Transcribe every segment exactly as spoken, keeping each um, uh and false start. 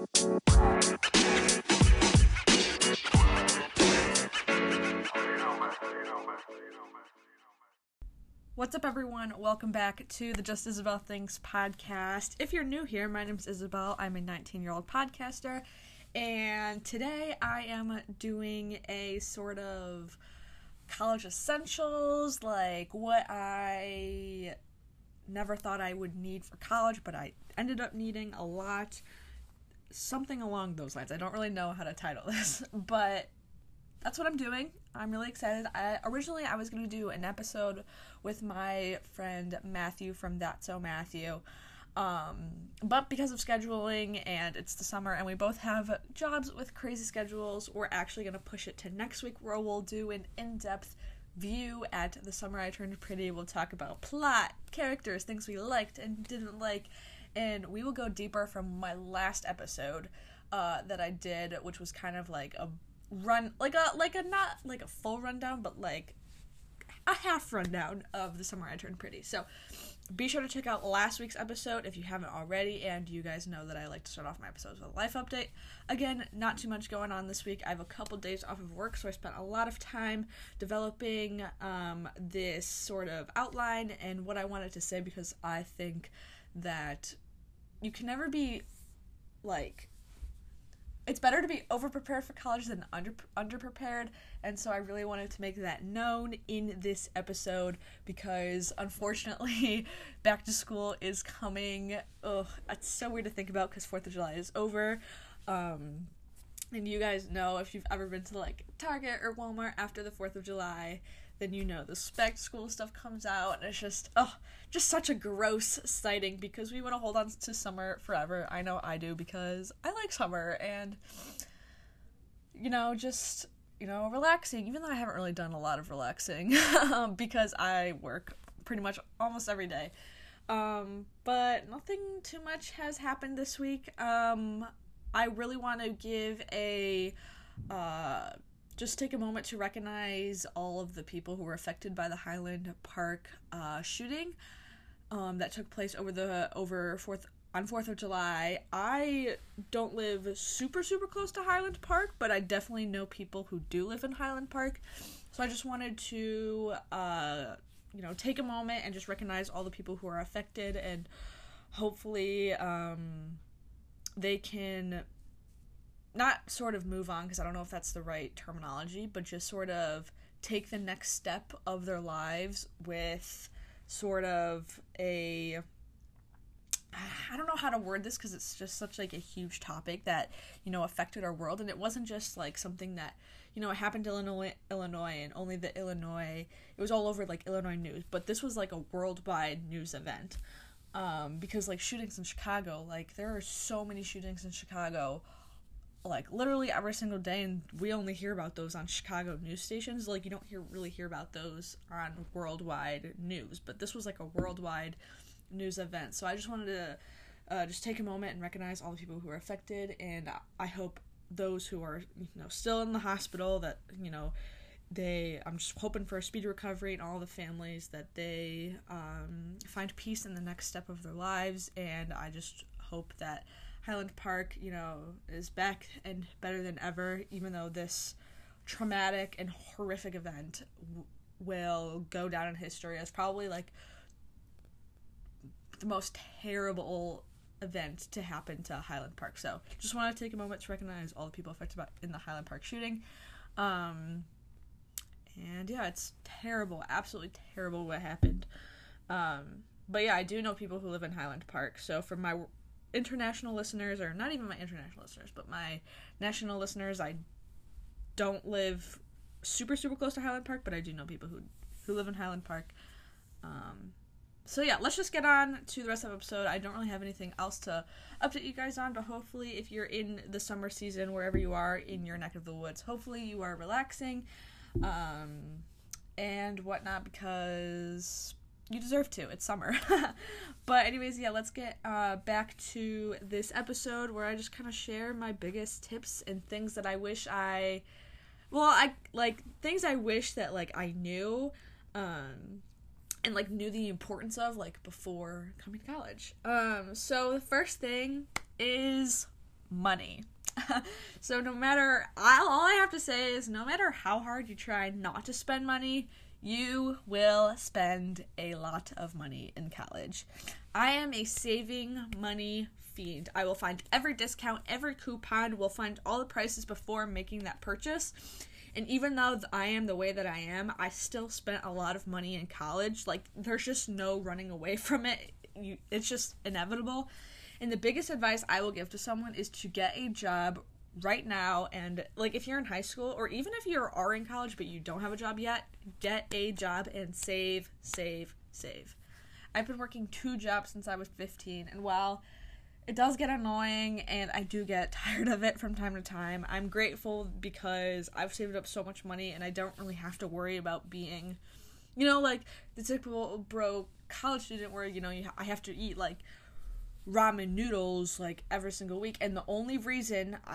What's up, everyone? Welcome back to the Just Isabel Thinks podcast. If you're new here, my name is Isabel. I'm a nineteen-year-old podcaster, and today I am doing a sort of college essentials, like what I never thought I would need for college, but I ended up needing a lot. Something along those lines. I don't really know how to title this, but that's what I'm doing. I'm really excited. I, originally, I was going to do an episode with my friend Matthew from That's So Matthew, um, but because of scheduling and it's the summer and we both have jobs with crazy schedules, we're actually going to push it to next week where we'll do an in-depth view at The Summer I Turned Pretty. We'll talk about plot, characters, things we liked and didn't like, and we will go deeper from my last episode uh, that I did, which was kind of like a run, like a, like a, not like a full rundown, but like a half rundown of The Summer I Turned Pretty. So be sure to check out last week's episode if you haven't already, and you guys know that I like to start off my episodes with a life update. Again, not too much going on this week. I have a couple days off of work, so I spent a lot of time developing um, this sort of outline and what I wanted to say, because I think that you can never be, like, it's better to be over-prepared for college than under underprepared, and so I really wanted to make that known in this episode, because unfortunately, back to school is coming. Ugh, it's so weird to think about, because fourth of July is over, um, and you guys know, if you've ever been to, like, Target or Walmart after the fourth of July, then you know the spec school stuff comes out, and it's just, oh, just such a gross sighting, because we want to hold on to summer forever. I know I do, because I like summer, and, you know, just, you know, relaxing, even though I haven't really done a lot of relaxing, um, because I work pretty much almost every day, um, but nothing too much has happened this week. um, I really want to give a, uh, just take a moment to recognize all of the people who were affected by the Highland Park uh, shooting um, that took place over the over fourth on fourth of July. I don't live super super close to Highland Park, but I definitely know people who do live in Highland Park. So I just wanted to uh, you know take a moment and just recognize all the people who are affected, and hopefully um, they can not sort of move on, because I don't know if that's the right terminology, but just sort of take the next step of their lives with sort of a, I don't know how to word this, because it's just such like a huge topic that, you know, affected our world. And it wasn't just like something that, you know, it happened to Illinois, Illinois and only the Illinois, it was all over like Illinois news, but this was like a worldwide news event. Um, because like shootings in Chicago, like there are so many shootings in Chicago, like literally every single day, and we only hear about those on Chicago news stations. Like you don't hear really hear about those on worldwide news, but this was like a worldwide news event. So I just wanted to uh, just take a moment and recognize all the people who are affected, and I hope those who are, you know, still in the hospital, that, you know, they, I'm just hoping for a speedy recovery, and all the families that they um, find peace in the next step of their lives. And I just hope that Highland Park, you know, is back and better than ever, even though this traumatic and horrific event w- will go down in history as probably, like, the most terrible event to happen to Highland Park. So, just want to take a moment to recognize all the people affected by, in the Highland Park shooting. Um, and, yeah, it's terrible, absolutely terrible what happened. Um, but, yeah, I do know people who live in Highland Park, so for my international listeners, or not even my international listeners, but my national listeners, I don't live super super close to Highland Park, but I do know people who who live in Highland Park. Um, so yeah, let's just get on to the rest of the episode. I don't really have anything else to update you guys on, but hopefully if you're in the summer season, wherever you are in your neck of the woods, hopefully you are relaxing um, and whatnot, because you deserve to. It's summer. But anyways, yeah, let's get uh, back to this episode where I just kind of share my biggest tips and things that I wish I, well, I, like, things I wish that, like, I knew, um, and, like, knew the importance of, like, before coming to college. Um, so the first thing is money. So no matter, I, all I have to say is no matter how hard you try not to spend money, you will spend a lot of money in college. I am a saving money fiend. I will find every discount, every coupon, will find all the prices before making that purchase. And even though I am the way that I am, I still spent a lot of money in college. Like, there's just no running away from it. You, it's just inevitable. And the biggest advice I will give to someone is to get a job right now. And, like, if you're in high school, or even if you are in college but you don't have a job yet, get a job and save, save, save. I've been working two jobs since I was fifteen, and while it does get annoying and I do get tired of it from time to time, I'm grateful because I've saved up so much money and I don't really have to worry about being, you know, like the typical broke college student where, you know, you, I have to eat like ramen noodles like every single week. And the only reason I,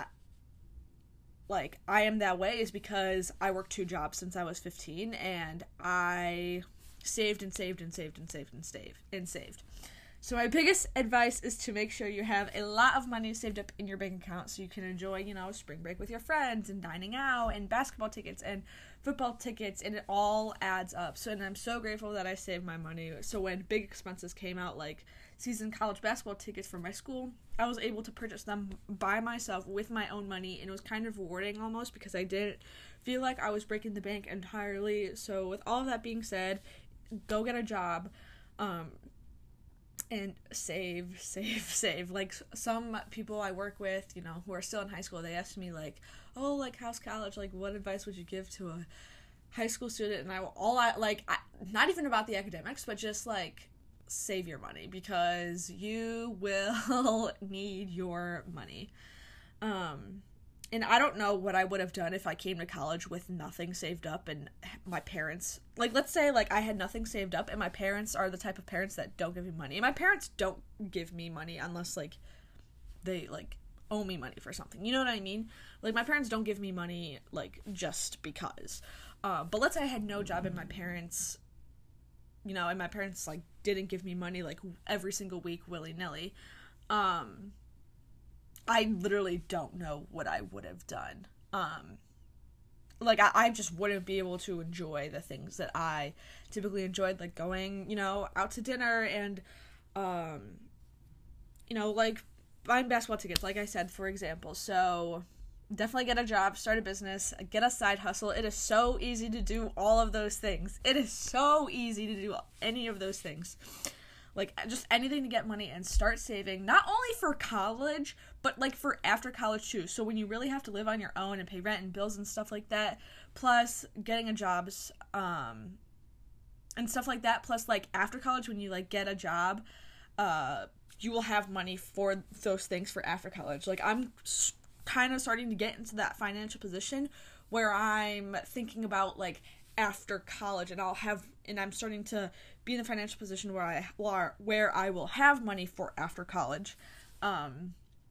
like I am that way is because I worked two jobs since I was fifteen, and I saved and saved and saved and saved and saved and saved. So my biggest advice is to make sure you have a lot of money saved up in your bank account so you can enjoy, you know, spring break with your friends and dining out and basketball tickets and football tickets, and it all adds up. So, and I'm so grateful that I saved my money. So when big expenses came out, like season college basketball tickets for my school, I was able to purchase them by myself with my own money, and it was kind of rewarding almost because I didn't feel like I was breaking the bank entirely. So with all of that being said, go get a job. Um... And save, save, save. Like, some people I work with, you know, who are still in high school, they ask me, like, oh, like, how's college? Like, what advice would you give to a high school student? And I will, all I, like, I, not even about the academics, but just, like, save your money, because you will need your money. Um... And I don't know what I would have done if I came to college with nothing saved up and my parents, like, let's say, like, I had nothing saved up and my parents are the type of parents that don't give me money. And my parents don't give me money unless, like, they, like, owe me money for something. You know what I mean? Like, my parents don't give me money, like, just because. Uh, but let's say I had no job and my parents, you know, and my parents, like, didn't give me money, like, every single week willy-nilly. Um... I literally don't know what I would have done. Um, like, I, I just wouldn't be able to enjoy the things that I typically enjoyed, like going, you know, out to dinner and, um, you know, like, buying basketball tickets, like I said, for example. So, definitely get a job, start a business, get a side hustle. It is so easy to do all of those things. It is so easy to do any of those things. Like, just anything to get money and start saving, not only for college, but, like, for after college, too. So when you really have to live on your own and pay rent and bills and stuff like that, plus getting a job, um, and stuff like that, plus, like, after college, when you, like, get a job, uh, you will have money for those things for after college. Like, I'm kind of starting to get into that financial position where I'm thinking about, like, after college, and I'll have, and I'm starting to be in the financial position where I, where I will have money for after college. Um,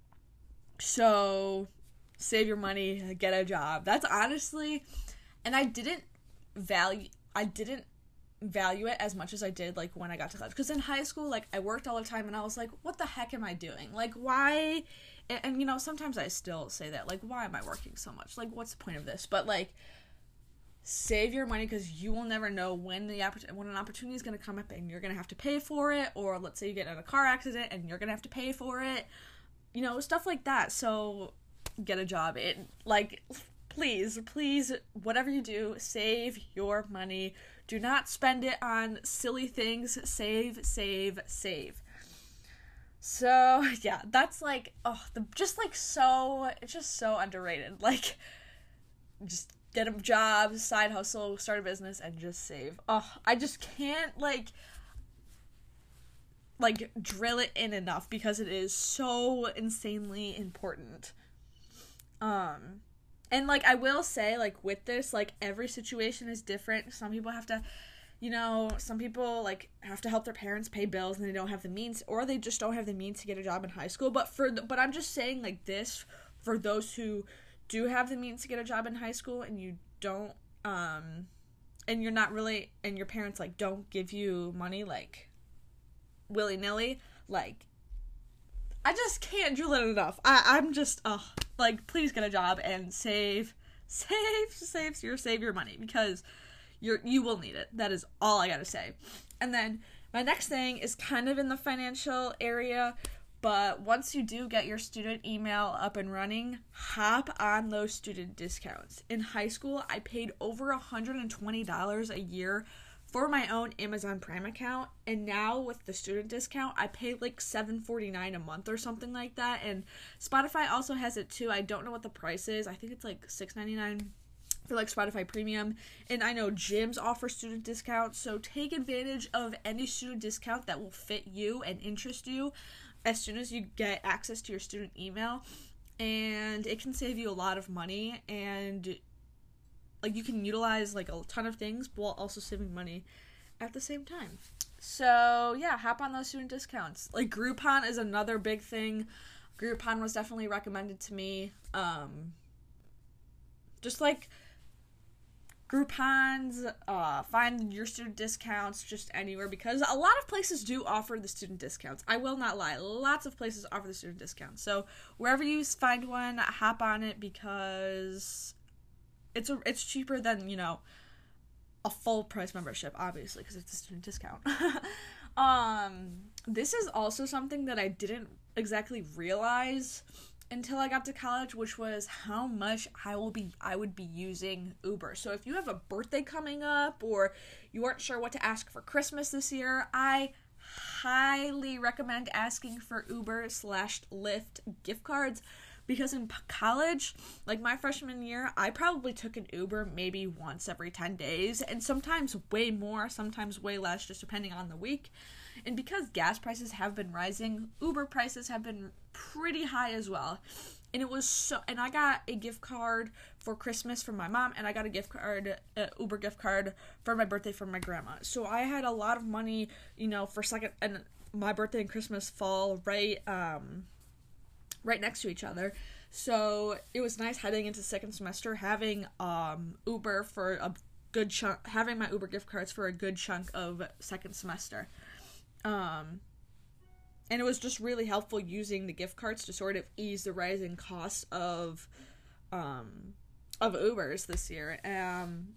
so, save your money, get a job. That's honestly, and I didn't value, I didn't value it as much as I did, like, when I got to college. Because in high school, like, I worked all the time, and I was like, what the heck am I doing? Like, why, and, and you know, sometimes I still say that, like, why am I working so much? Like, what's the point of this? But, like, save your money, because you will never know when the oppor- when an opportunity is going to come up and you're going to have to pay for it, or let's say you get in a car accident and you're going to have to pay for it, you know, stuff like that. So get a job. It, like, please, please, whatever you do, save your money. Do not spend it on silly things. Save, save, save. So, yeah, that's, like, oh, the, just, like, so, it's just so underrated. Like, just get a job, side hustle, start a business, and just save. Oh, I just can't, like, like, drill it in enough, because it is so insanely important. Um, and, like, I will say, like, with this, like, every situation is different. Some people have to, you know, some people, like, have to help their parents pay bills and they don't have the means, or they just don't have the means to get a job in high school. But for, the, but I'm just saying, like, this, for those who do have the means to get a job in high school and you don't, um, and you're not really, and your parents, like, don't give you money, like, willy-nilly, like, I just can't drill it enough. I, I'm just, oh, like, please get a job and save, save, save your, save your money, because you're, you will need it. That is all I gotta say. And then my next thing is kind of in the financial area, but once you do get your student email up and running, hop on those student discounts. In high school, I paid over one hundred twenty dollars a year for my own Amazon Prime account, and now with the student discount, I pay like seven forty-nine a month or something like that. And Spotify also has it too. I don't know what the price is. I think it's like six ninety-nine for like Spotify Premium, and I know gyms offer student discounts, so take advantage of any student discount that will fit you and interest you as soon as you get access to your student email, and it can save you a lot of money, and like you can utilize like a ton of things while also saving money at the same time. So yeah, hop on those student discounts. Like Groupon is another big thing. Groupon was definitely recommended to me. Um, just like Groupons, uh, find your student discounts just anywhere, because a lot of places do offer the student discounts. I will not lie. Lots of places offer the student discounts. So wherever you find one, hop on it, because it's a, it's cheaper than, you know, a full price membership, obviously, because it's a student discount. um, this is also something that I didn't exactly realize until I got to college, which was how much I will be I would be using Uber. So if you have a birthday coming up, or you aren't sure what to ask for Christmas this year, I highly recommend asking for Uber slash Lyft gift cards, because in college, like my freshman year, I probably took an Uber maybe once every ten days, and sometimes way more, sometimes way less, just depending on the week. And because gas prices have been rising, Uber prices have been pretty high as well. And it was so, and I got a gift card for Christmas from my mom, and I got a gift card, uh, Uber gift card for my birthday from my grandma. So I had a lot of money, you know, for second, and my birthday and Christmas fall right, um, right next to each other. So it was nice heading into second semester, having, um, Uber for a good chunk, having my Uber gift cards for a good chunk of second semester. Um, and it was just really helpful using the gift cards to sort of ease the rising costs of, um, of Ubers this year. Um,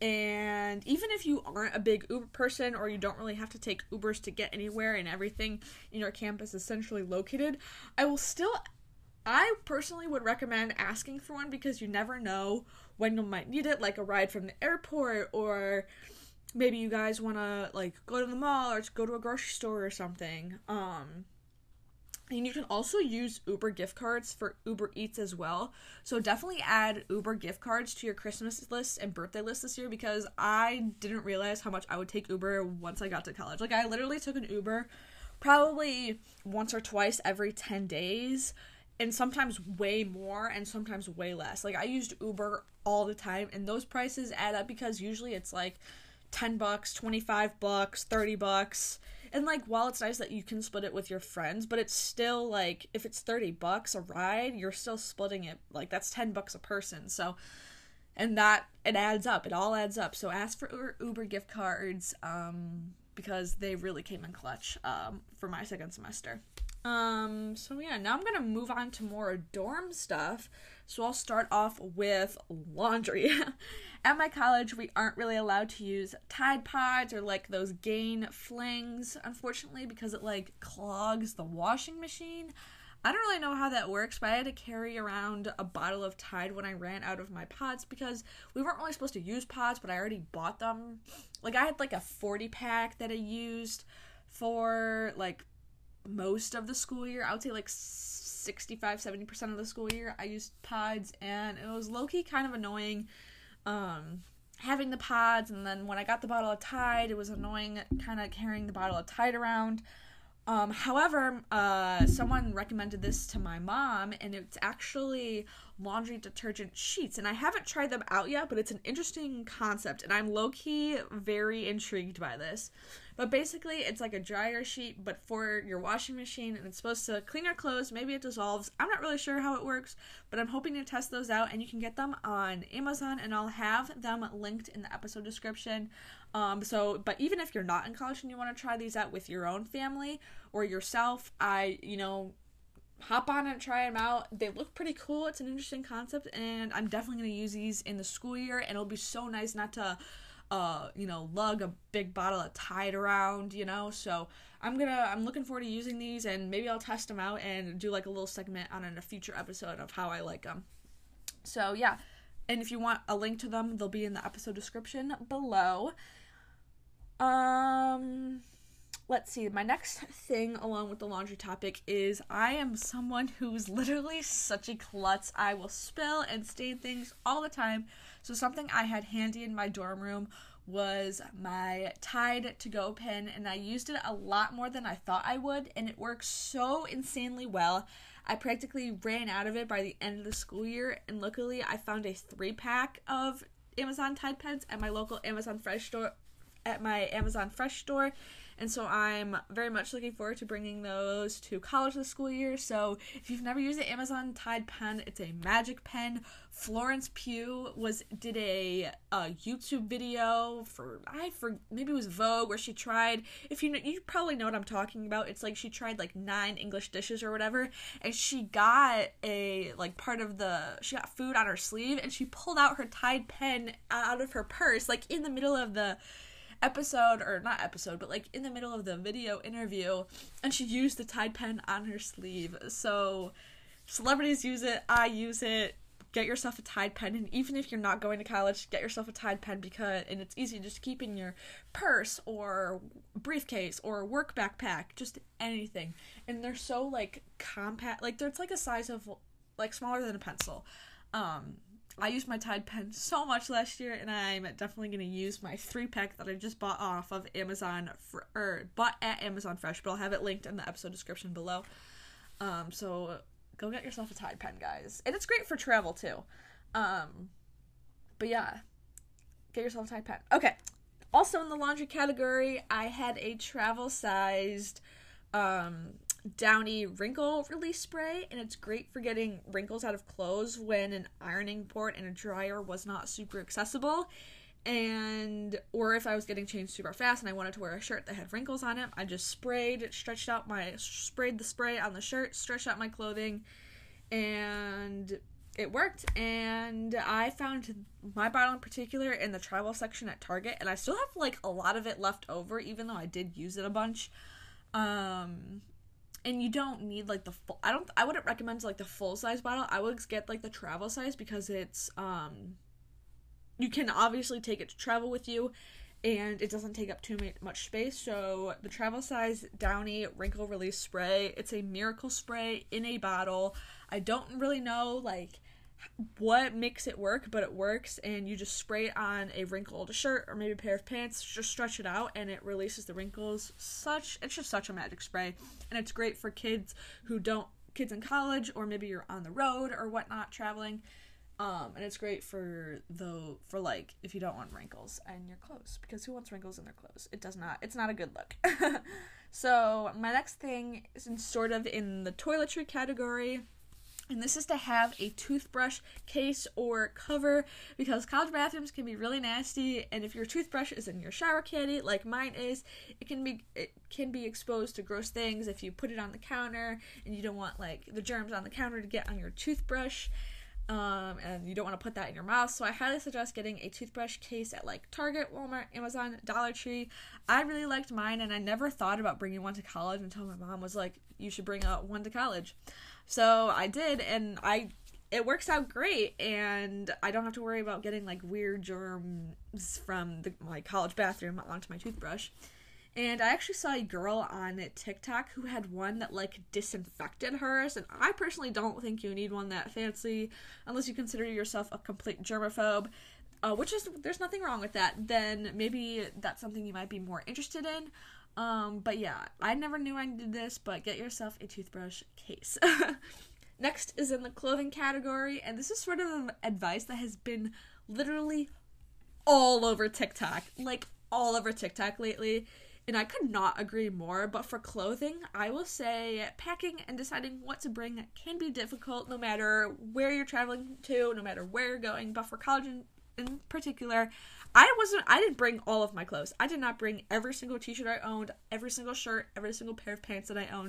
and even if you aren't a big Uber person, or you don't really have to take Ubers to get anywhere, and everything in your campus is centrally located, I will still, I personally would recommend asking for one, because you never know when you might need it, like a ride from the airport, or maybe you guys want to, like, go to the mall or go to a grocery store or something. Um, and you can also use Uber gift cards for Uber Eats as well. So definitely add Uber gift cards to your Christmas list and birthday list this year, because I didn't realize how much I would take Uber once I got to college. Like, I literally took an Uber probably once or twice every ten days, and sometimes way more and sometimes way less. Like, I used Uber all the time, and those prices add up, because usually it's like ten bucks, twenty-five bucks, thirty bucks. And like, while it's nice that you can split it with your friends, but it's still like, if it's thirty bucks a ride, you're still splitting it. Like, that's ten bucks a person. So, and that, it adds up. It all adds up. So ask for Uber gift cards, um, because they really came in clutch, um, for my second semester. Um, so yeah, now I'm gonna move on to more dorm stuff. So I'll start off with laundry. At my college, we aren't really allowed to use Tide Pods or like those Gain Flings, unfortunately, because it like clogs the washing machine. I don't really know how that works, but I had to carry around a bottle of Tide when I ran out of my pods, because we weren't really supposed to use pods, but I already bought them. Like, I had like a forty pack that I used for like most of the school year. I would say like sixty-five, seventy percent of the school year I used pods, and it was low-key kind of annoying um having the pods, and then when I got the bottle of Tide, it was annoying kind of carrying the bottle of Tide around. Um, however, uh, someone recommended this to my mom, and it's actually laundry detergent sheets, and I haven't tried them out yet, but it's an interesting concept, and I'm low-key very intrigued by this. But basically, it's like a dryer sheet, but for your washing machine, and it's supposed to clean your clothes. Maybe it dissolves. I'm not really sure how it works, but I'm hoping to test those out, and you can get them on Amazon, and I'll have them linked in the episode description. Um, so, but even if you're not in college and you want to try these out with your own family or yourself, I, you know, hop on and try them out. They look pretty cool. It's an interesting concept, and I'm definitely going to use these in the school year, and it'll be so nice not to, uh, you know, lug a big bottle of Tide around, you know, so I'm gonna, I'm looking forward to using these, and maybe I'll test them out and do, like, a little segment on a future episode of how I like them. So, yeah, and if you want a link to them, they'll be in the episode description below. Um... Let's see, my next thing along with the laundry topic is I am someone who's literally such a klutz. I will spill and stain things all the time. So something I had handy in my dorm room was my Tide to Go pen, and I used it a lot more than I thought I would, and it works so insanely well. I practically ran out of it by the end of the school year, and luckily I found a three-pack of Amazon Tide pens at my local Amazon Fresh store, at my Amazon Fresh store. And so I'm very much looking forward to bringing those to college this school year. So if you've never used the Amazon Tide pen, it's a magic pen. Florence Pugh was did a, a YouTube video for I for maybe it was Vogue, where she tried. If you know, you probably know what I'm talking about. It's like she tried like nine English dishes or whatever, and she got a like part of the she got food on her sleeve, and she pulled out her Tide pen out of her purse, like in the middle of the episode, or not episode, but like in the middle of the video interview, and she used the Tide pen on her sleeve. So celebrities use it, I use it. Get yourself a Tide pen, and even if you're not going to college, get yourself a Tide pen, because and it's easy just to keep in your purse or briefcase or work backpack, just anything. And they're so like compact, like they're like a size of like smaller than a pencil. um I used my Tide pen so much last year, and I'm definitely going to use my three-pack that I just bought off of Amazon, fr- or bought at Amazon Fresh, but I'll have it linked in the episode description below. Um, so go get yourself a Tide pen, guys. And it's great for travel, too. Um, but yeah, get yourself a Tide pen. Okay, also in the laundry category, I had a travel-sized um Downy wrinkle release spray, and it's great for getting wrinkles out of clothes when an ironing board and a dryer was not super accessible, and or if I was getting changed super fast and I wanted to wear a shirt that had wrinkles on it, I just sprayed stretched out my sprayed the spray on the shirt, stretched out my clothing, and it worked. And I found my bottle in particular in the travel section at Target, and I still have like a lot of it left over, even though I did use it a bunch. um And you don't need, like, the full... I don't... I wouldn't recommend, like, the full-size bottle. I would get, like, the travel size, because it's, um... you can obviously take it to travel with you, and it doesn't take up too much space. So, the travel size Downy Wrinkle Release Spray. It's a miracle spray in a bottle. I don't really know, like, what makes it work, but it works, and you just spray it on a wrinkled shirt or maybe a pair of pants, just stretch it out, and it releases the wrinkles. Such it's just such a magic spray, and it's great for kids who don't kids in college, or maybe you're on the road or whatnot traveling. Um, and it's great for the for like if you don't want wrinkles in your clothes, because who wants wrinkles in their clothes? It does not. It's not a good look. So my next thing is in sort of in the toiletry category. And this is to have a toothbrush case or cover, because college bathrooms can be really nasty, and if your toothbrush is in your shower caddy, like mine is, it can be it can be exposed to gross things if you put it on the counter, and you don't want like the germs on the counter to get on your toothbrush, um, and you don't want to put that in your mouth. So I highly suggest getting a toothbrush case at like Target, Walmart, Amazon, Dollar Tree. I really liked mine, and I never thought about bringing one to college until my mom was like, "You should bring a one to college." So I did, and I it works out great, and I don't have to worry about getting like weird germs from the, my college bathroom onto my toothbrush. And I actually saw a girl on TikTok who had one that like disinfected hers, and I personally don't think you need one that fancy unless you consider yourself a complete germaphobe, uh, which is there's nothing wrong with that. Then maybe that's something you might be more interested in. Um, but yeah, I never knew I did this, but get yourself a toothbrush case. Next is in the clothing category, and this is sort of advice that has been literally all over TikTok, like all over TikTok lately, and I could not agree more. But for clothing, I will say packing and deciding what to bring can be difficult, no matter where you're traveling to, no matter where you're going. But for college in, in particular, I wasn't, I didn't bring all of my clothes. I did not bring every single t-shirt I owned, every single shirt, every single pair of pants that I owned.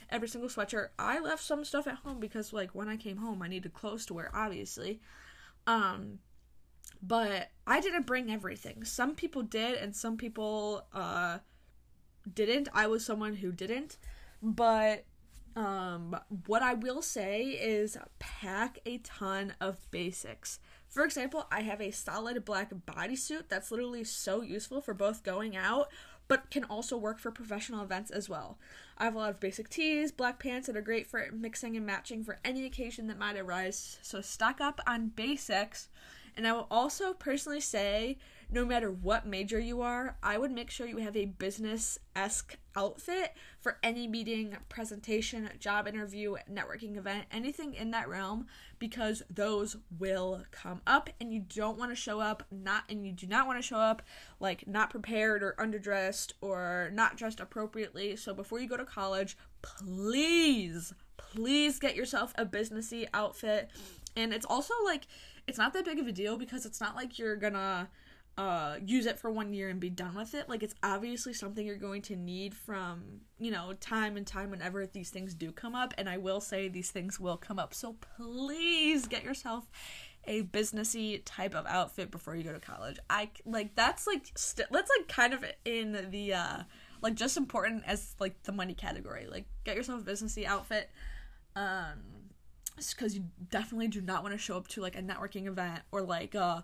every single sweatshirt. I left some stuff at home because, like, when I came home, I needed clothes to wear, obviously. Um, but I didn't bring everything. Some people did, and some people, uh, didn't. I was someone who didn't. But, um, what I will say is pack a ton of basics. For example, I have a solid black bodysuit that's literally so useful for both going out, but can also work for professional events as well. I have a lot of basic tees, black pants that are great for mixing and matching for any occasion that might arise. So stock up on basics. And I will also personally say, no matter what major you are, I would make sure you have a business-esque outfit for any meeting, presentation, job interview, networking event, anything in that realm, because those will come up, and you don't want to show up not, and you do not want to show up like not prepared or underdressed or not dressed appropriately. So before you go to college, please, please get yourself a businessy outfit. And it's also like, it's not that big of a deal because it's not like you're gonna uh, use it for one year and be done with it. Like, it's obviously something you're going to need from, you know, time and time whenever these things do come up. And I will say these things will come up. So please get yourself a businessy type of outfit before you go to college. I, like, that's, like, st- that's, like, kind of in the, uh, like, just important as, like, the money category. Like, get yourself a businessy outfit. Um... because you definitely do not want to show up to, like, a networking event or, like, a,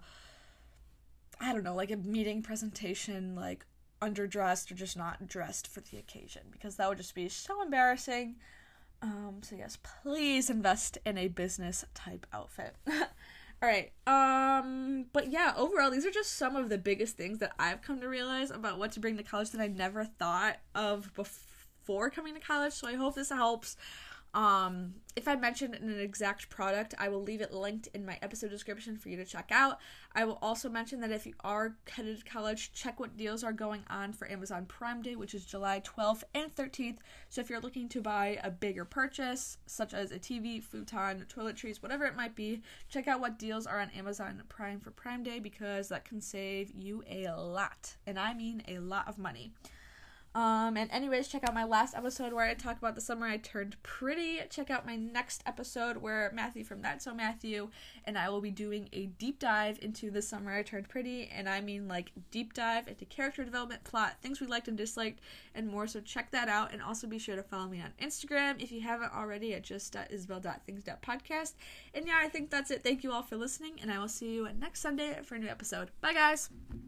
I don't know, like, a meeting presentation, like, underdressed or just not dressed for the occasion, because that would just be so embarrassing. Um, so, yes, please invest in a business-type outfit. All right, um, but, yeah, overall, these are just some of the biggest things that I've come to realize about what to bring to college that I never thought of before coming to college, so I hope this helps. Um, if I mention an exact product, I will leave it linked in my episode description for you to check out. I will also mention that if you are headed to college, check what deals are going on for Amazon Prime Day, which is July twelfth and thirteenth. So if you're looking to buy a bigger purchase, such as a T V, futon, toiletries, whatever it might be, check out what deals are on Amazon Prime for Prime Day, because that can save you a lot, and I mean a lot of money. Um, and anyways, check out my last episode where I talk about the summer I turned pretty. Check out my next episode where Matthew from That's So Matthew and I will be doing a deep dive into the summer I turned pretty, and I mean like deep dive into character development, plot, things we liked and disliked, and more. So check that out, and also be sure to follow me on Instagram if you haven't already at just dot isabel dot things dot podcast. And yeah, I think that's it. Thank you all for listening, and I will see you next Sunday for a new episode. Bye, guys!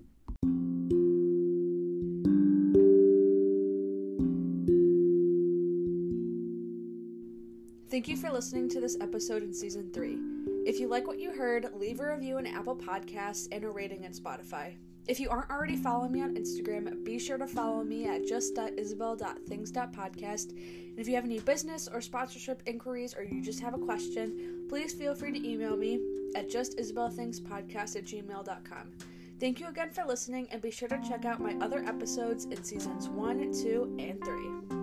Thank you for listening to this episode in Season three. If you like what you heard, leave a review in Apple Podcasts and a rating in Spotify. If you aren't already following me on Instagram, be sure to follow me at just dot isabel dot things dot podcast. And if you have any business or sponsorship inquiries, or you just have a question, please feel free to email me at just isabel things podcast at gmail dot com. Thank you again for listening, and be sure to check out my other episodes in Seasons one, two, and three.